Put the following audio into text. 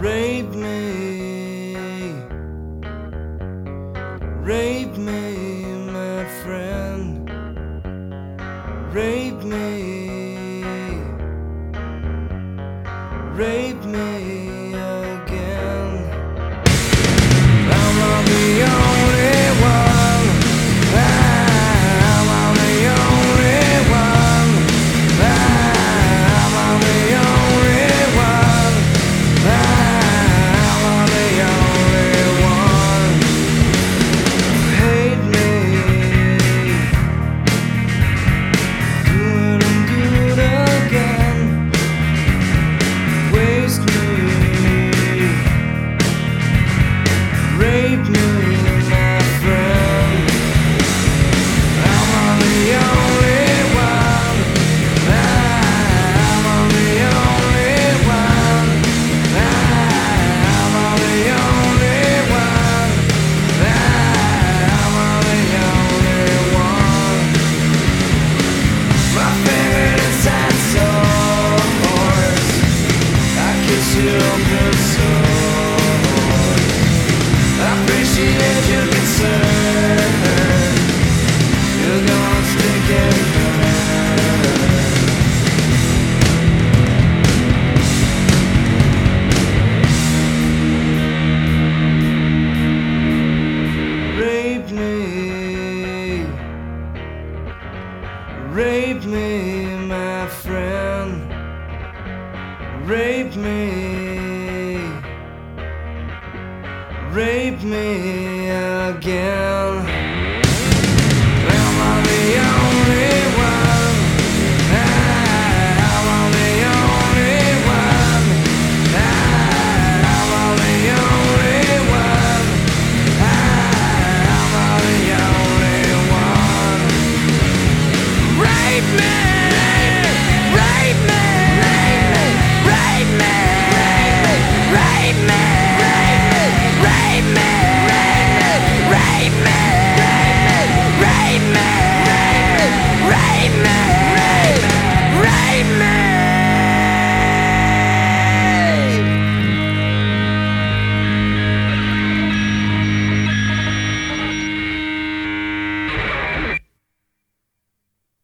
Rape me, rape me, my friend. Rape me, rape me again. I'm not the only one. I'm not the only one. I'm not the only one. I'm not the only one. Hate me, do it and do it again. Waste me, rape me, my friend. I'm on the only one. I'm on the only one. I'm on the only one. I'm on the only one. My favorite inside source. I kiss you good source. I appreciate your concern. You're gonna stick it Rape me, rape me, my friend. Rape me, rape me again.